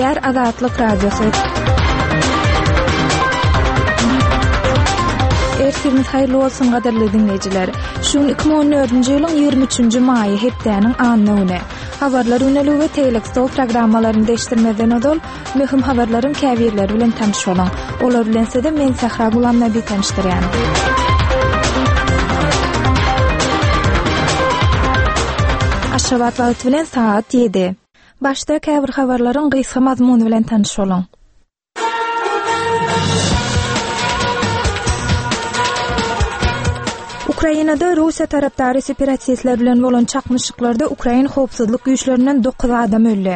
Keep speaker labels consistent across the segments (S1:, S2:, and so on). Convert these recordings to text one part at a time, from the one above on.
S1: Däýär Azatlyk Radiosu. Ersiniz hayırlı olsun gadarly dinleyijiler. Şun 2014-nji ýylyň 23-nji maýy hepdäniň anlygyny. Habarlar önelik we telekstol programmalaryny değiştirmeden odol möhüm habarlaryň käbirleri bilen tanış bolan. Olar bilense de men Sahra Gulamnabi tanışdyrýan. Aşgabat wagt bilen saat 7. Başda käbir habarlaryň gysga mazmuny bilen tanış bolan. Ukrainada Rusiya tarapdary separatistler bilen bolan çakmışyklarda Ukraina howpsuzlyk güýçlerinden 9 adam öldü.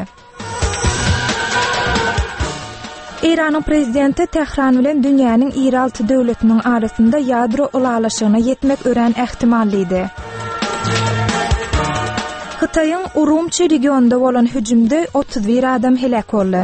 S1: İran'ın prezidenti Tehran bilen dünýäniň iri 6 döwletiniň arasynda ýadro ulalaşygyna ýetmek ören ähtimalliydi. Hitaýyň Urumçi regionunda bolan hüjümde 31 adam helak boldy.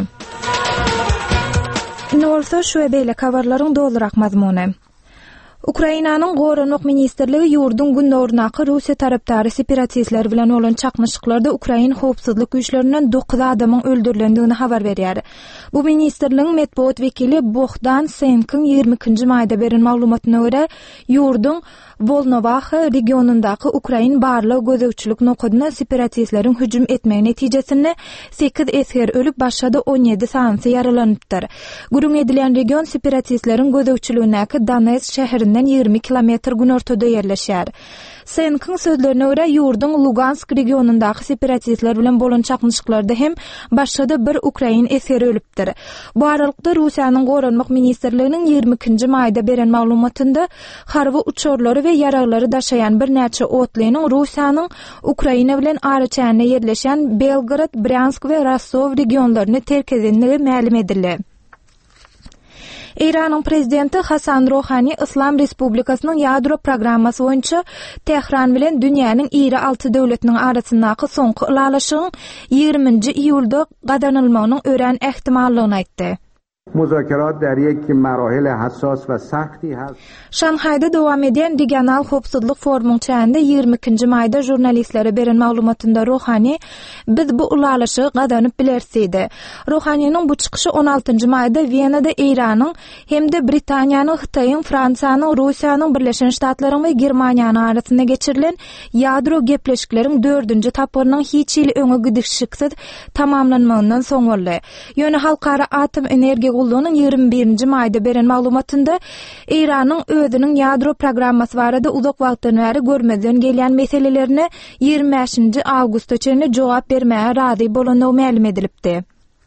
S1: Nolsa şu beýle habarlaryň dolurak mazmuny. Ukrainanyň Gorunluk ministrligi ýurdun gündornaky Rusiya tarapdary separatistler bilen bolan çakmışyklarda Ukraina howpsuzlyk güýçlerinden 9 adamyň öldürilendigini habar berýär. Bu ministrligiň medeniýet wekili Bogdan Senkin 22-nji maýda beren maglumatyna görä, ýurdun Volnovakh regionundaky Ukraina barlyk gözegçilik nokadyna separatistleriň hüjüm etmegi netijesinde 8 esker ölüp başga 17 sanyny yaralanypdyr. Gurun edilen region separatistleriň gözegçiligindäki Donetsk şäherinden 20 kilometr günortada ýerleşýär. Senkin sözlerine göre ýurdun Lugansk regionundaky separatistler bilen bolan çakmışyklarda hem başga bir Ukraina eseri ölüpdir. Bu aralykda Rusiýanyň Gorunluk ministrliginiň 22-nji maýda beren maglumatynda harby uçurlary we ýaraglary daşaýan bir näçe otlynyň Rusiýanyň Ukraina bilen araçyny ýerleşen Belgrad, Bryansk we Rostov regionlaryny terk edildiği ma'lum edildi. İran'ın prezidenti Hasan Rohani İslam Respublikasynyň ýadro programmasy boýunça Tehran bilen dünýäniň iri 6 döwletiniň arasyndaky soňky ulalaşygyň 20-nji iýulda gadanylmagynyň ören ähtimallygyny aýtdy.
S2: Muzakarat der yek marahil hassas ve sahti hast.
S1: Şanhaýda dowam eden regional howpsuzlyk forumy çäğinde 22-nji maýda jurnalistlere beren maglumatynda Rohani biz bu ulalaşygy gadanyp bilersidi. Rohanyň bu çykyşy 16-njy maýda Wienada Iranyň hemde Britaniýanyň, Hitaýyň, Fransiýanyň, Rusiýanyň, Birleşen Ştatlaryň we Germaniýanyň arasynda geçirilen ýadro gepleşikleriň 4-nji taparynyň hiç ýyl öňe gidişiksiz tamamlanmagyndan soň boldy. Ýöne Halkara Atom Energiýa Gullugynyň 21-nji maýda beren maglumatynda Iranyň özüniň ýadro programmasy barada uzak wagtdan bäri görmeden gelýän meselelerini 25-nji awgustda çenli jogap bermäge razy bolanyny ma'lum edilipdi.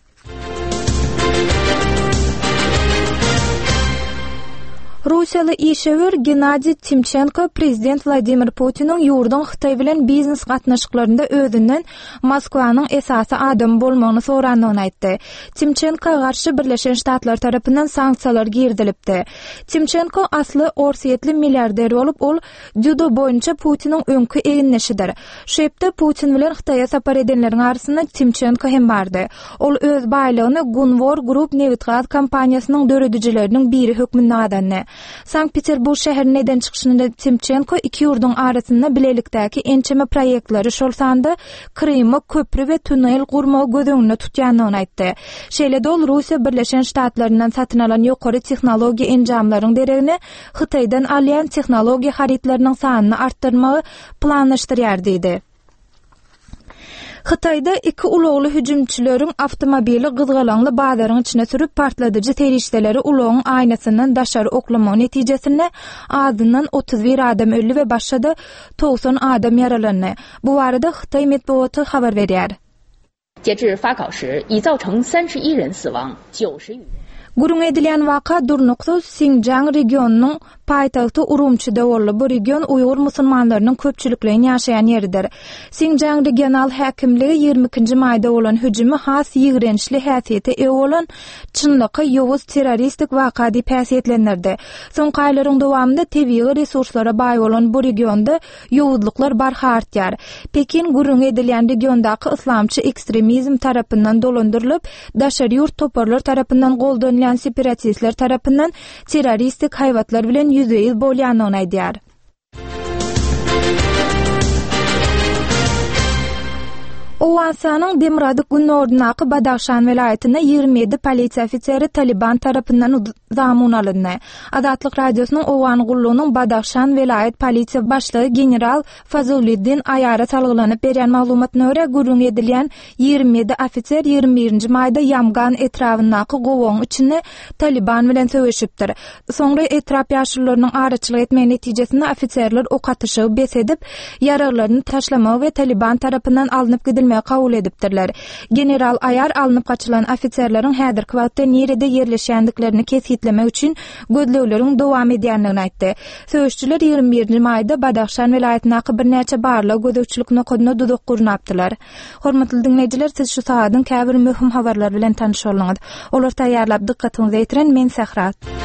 S1: Rusiýaly işewer Gennady Timchenko prezident Vladimir Putiniň ýurdun Hitaý bilen biznes gatnaşyklarynda özünden Moskwanyň esasy adam bolmagyny sorandygyny aýtdy. Timchenko garşy Birleşen Ştatlar tarapyndan sanksiýalar girdilipdi. Timchenko asly Orsiýetli milliarder bolup, ol judo boýunça Putiniň öňkü eginleşidir. Şeýpde Putin bilen Hitaýa sapar edenleriň arasynda Timchenko hem bardy. Ol öz baýlygyny Gunvor Group Nevitgaz kompaniýasynyň döredijiläriniň biri hökmünde adandy. Sankt-Peterburg şäherine eden çykyşynda Timchenko iki ýurdun arasynda bilelikdäki ençeme proýektleri şolsanda Krymy köprü we tunel gurmagy gözeňinde tutýanyny aýtdy. Şeýle-de ol Rusiýa Birleşen Ştatlaryndan satyn alan ýokary tehnologiýa enjamlaryň deregini Hitaýdan alýan tehnologiýa haritlarynyň sanyny artdyrmagy planlaşdyrýar diýdi. Hitaýda iki ulagly hüjümçileriň awtomobili gyzgalanly bazaryň içine sürüp partladyjy terişdeleri ulagyň aýnasyndan daşary oklamagy netijesinde azyndan 31 adam öldü we başga 90 adam yaralandy. Bu barada Hitaý medeniýeti habar berýär.
S3: 截至发稿时，已造成31人死亡，90余人。
S1: Gurun edilen waka durnuksuz Xinjiang regionunyň paýtagty Urumçyda boldy. Bu region Uýgur musulmanlarynyň köpçülikligiň ýaşaýan ýeridir. Xinjiang regional häkimligi 22-nji maýda bolan hüjümi has ýigrençli häsiýete ega bolan çynlyky ýowuz terroristik waka diýip häsiýetlendirdi. Soňky aýlaryň dowamında tebii resurslara baý bolan bu regionda ýowuzlyklar barha artýar. Pekin gurun edilen regiondaky islamçy ekstremizm tarapyndan dolandyrylyp, daşary ýurt toparlar tarapyndan goldanylan separatistler tarapyndan terroristik haýwatlar bilen ýüzeyil bolýanyny aýdýar. O Awganistanyň Demiradyk günnordunaky Badaxşan vilayetinde 27 polisiýa ofiseri Taliban tarapyndan zamun alındy. Azatlyk radiosynyň Owgan gullugynyň Badaxşan vilayet polisiýa başlygy general Fazuliddin Ayara salgylanyp berýän maglumatna görä gurrun edilýän 27 ofiser 21-nji maýda Yamgan etrafyndaky gowaň içinde Taliban bilen söwüşipdir. Soňra etrap ýaşurlarynyň araçylyk etmegi netijesinde ofiserler ok atyşy besedip ýaraglaryny taşlamak we Taliban tarapyndan alınıp gidilmegi kabul edipdirler. General Ayar alınıp kaçylan ofiserleriň häzirki wagtda nerede ýerleşýändiklerini kesitlemek üçin gözlewleriň dowam edýändigini aýtdy. Söwüşçüler 21-nji maýda Badaxşan vilayetindaky birnäçe barlyk gözegçilik nokadyna duduk gurnapdylar. Hormatly dinleýijiler, siz şu sagatyň käbir möhüm habarlar bilen tanışylaňyz. Olar taýýarlap dikkatiňizi ýetiren men Sahrat.